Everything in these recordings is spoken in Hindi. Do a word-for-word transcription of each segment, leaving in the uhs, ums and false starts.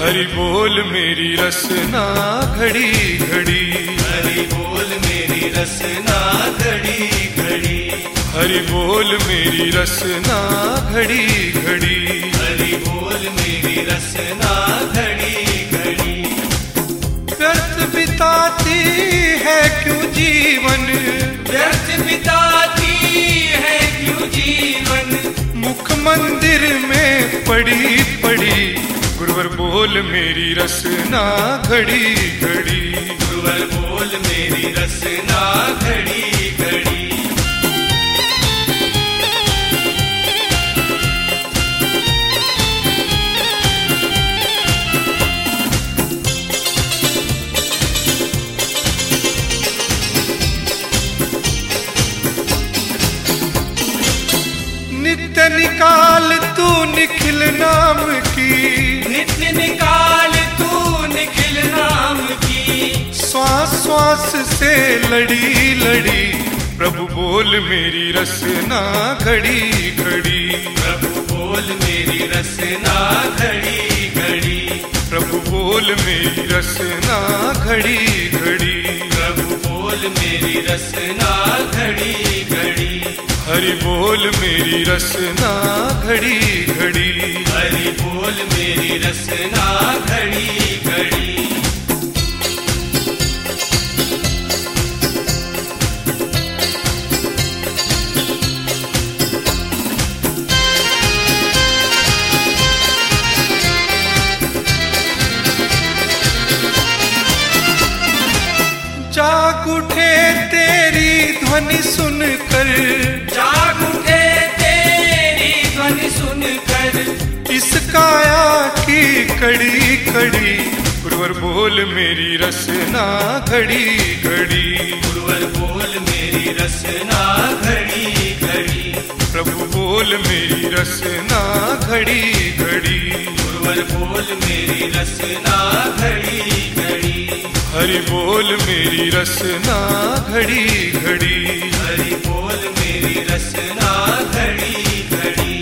हरि बोल मेरी रसना घड़ी घड़ी, हरि बोल मेरी रसना घड़ी घड़ी, हरि बोल मेरी रसना घड़ी घड़ी, हरि बोल मेरी रसना घड़ी घड़ी। व्यर्थ बिताती है क्यों जीवन, व्यर्थ बिताती है क्यों जीवन, मुख मंदिर में पड़ी पड़ी, गुरुवर बोल मेरी रसना घड़ी घड़ी, गुरुवर बोल मेरी रसना घड़ी घड़ी। नित्य निकाल तू निखिल नाम की, नित्य निकाल तू निखिल नाम की, श्वास श्वास से लड़ी लड़ी, प्रभु बोल मेरी रसना घड़ी घड़ी, प्रभु बोल मेरी रसना घड़ी घड़ी, प्रभु बोल मेरी रसना घड़ी घड़ी, प्रभु बोल मेरी रसना घड़ी घड़ी। हरि बोल मेरी रसना घड़ी घड़ी, हरि बोल मेरी रसना घड़ी घड़ी। जाग उठे तेरी ध्वनि सुनकर, जाग उठे तेरी ध्वनि सुनकर, इस काया की कड़ी कड़ी, गुरुवर बोल मेरी रसना घड़ी घड़ी, गुरुवर बोल मेरी रसना घड़ी घड़ी, प्रभु बोल मेरी रसना घड़ी घड़ी, गुरुवर बोल मेरी रसना घड़ी घड़ी। हरि बोल मेरी रसना घड़ी घड़ी, हरि बोल मेरी रसना घड़ी घड़ी।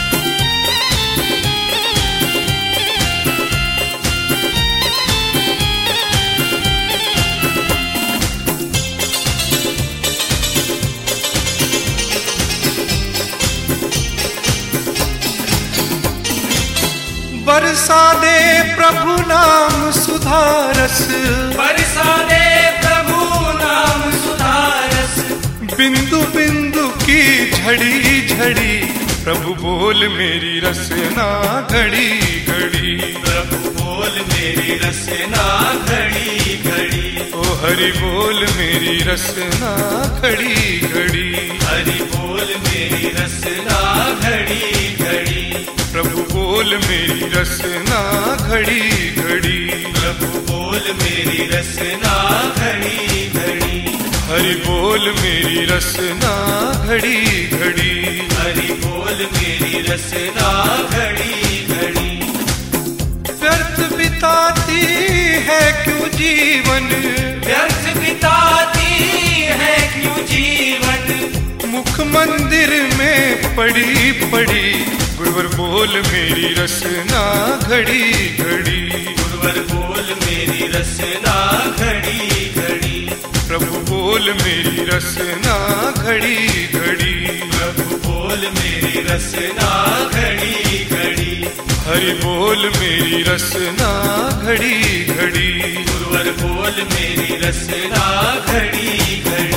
बरसा दे प्रभु नाम सुधारस, बरसा दे प्रभु नाम सुधारस, बिंदु बिंदु की झड़ी झड़ी, प्रभु बोल मेरी रसना घड़ी घड़ी, प्रभु बोल मेरी रसना घड़ी घड़ी, ओ हरि बोल मेरी रसना घड़ी घड़ी, हरि बोल मेरी रसना घड़ी घड़ी, प्रभु बोल मेरी रसना घड़ी घड़ी, प्रभु बोल मेरी रसना घड़ी घड़ी। हरि बोल मेरी रसना घड़ी घड़ी, हरि बोल मेरी रसना घड़ी घड़ी। व्यर्थ बिताती है क्यों जीवन, व्यर्थ बिताती है क्यों जीवन, मुख मंदिर में पड़ी पड़ी, गुरुवर बोल मेरी रसना घड़ी घड़ी, गुरुवर बोल मेरी रसना घड़ी घड़ी, प्रभु बोल मेरी रसना घड़ी घड़ी, प्रभु बोल मेरी रसना घड़ी घड़ी। हरि बोल मेरी रसना घड़ी घड़ी, गुरुवर बोल मेरी रसना घड़ी घड़ी।